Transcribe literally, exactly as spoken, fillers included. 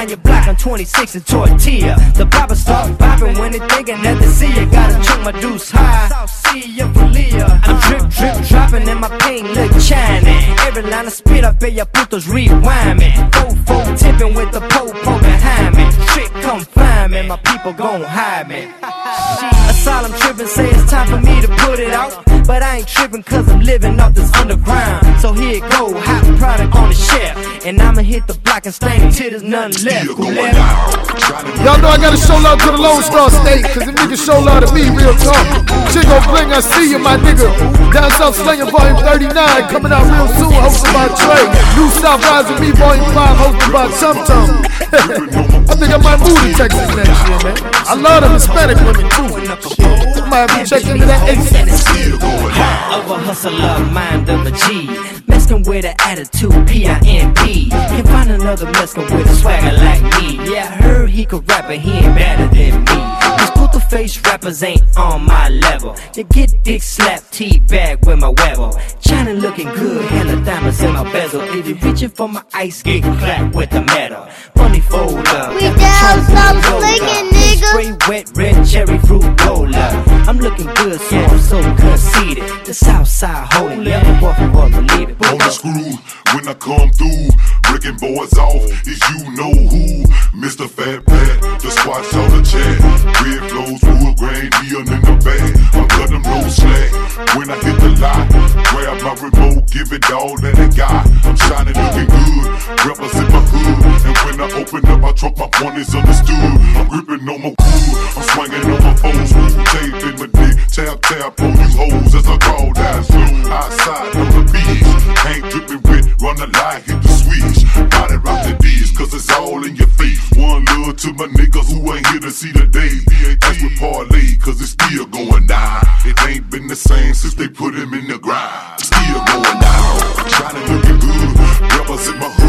Find your block on twenty-six and Tortilla. The poppers start popping when they thinking that they see ya. Gotta choke my deuce high. South Sea, I'm drip, drip, dropping and my paint look shiny. Every line of spit I bet ya putos rewind me. Fofo tipping with the po-po behind me. Trick come find me, my people gon' hide me. Asylum trippin', say it's time for me to put it out. But I ain't trippin' cause I'm living off this underground. So here it go, hot product on the shelf. And I'ma hit the block and stain it till there's nothing left. Y'all know I gotta show love to the Lone Star State, cause them niggas show love to me, real talk. Shit gon' bling, I see you, my nigga. Down South Slingin' Volume thirty-nine, coming out real soon, hosted by Trey. New South Rising Me, Volume five, hosted by Tum Tum. I think I might move to Texas next year, man. I love them Hispanic women too. I might have to check into that ASAP. Heart of a hustler, mind of a G. Meskin' with an attitude, P I N P. Can't find another meskin' with a swagger like me. Yeah, I heard he could rap, but he ain't better than me. These put the face rappers ain't on my level. You get dick slapped, teabag with my webble. China looking good, hella diamonds in my bezel. If you reaching for my ice, get clapped with the metal. Money folder, we down South Slingin', nigga. Spray wet red cherry fruit roller. I'm looking good, so I'm so conceited. The South Side holding, never walk and walk, believe it. On the screw, when I come through, breaking boys off, is you know who. Mister Fat Pat, the squat's on the chat. Red flows, wood grain, neon in the bag. I'm cutting no slack. When I hit the lot, grab my remote, give it all that I got. I'm shining, looking good, represent my hood. And when I open up my truck, my point is understood. I'm gripping on my wood, I'm swinging on my foes. Tape in my dick, tap tap on you hoes as I crawl down slow. Outside on the beach, ain't dripping wet, run the line, hit the switch. Got it rock the D's, cause it's all in your face. One love to my niggas who ain't here to see the day. That's with parlay, cause it's still going down. It ain't been the same since they put him in the grind. Still going down, trying to looking good, represent my hood.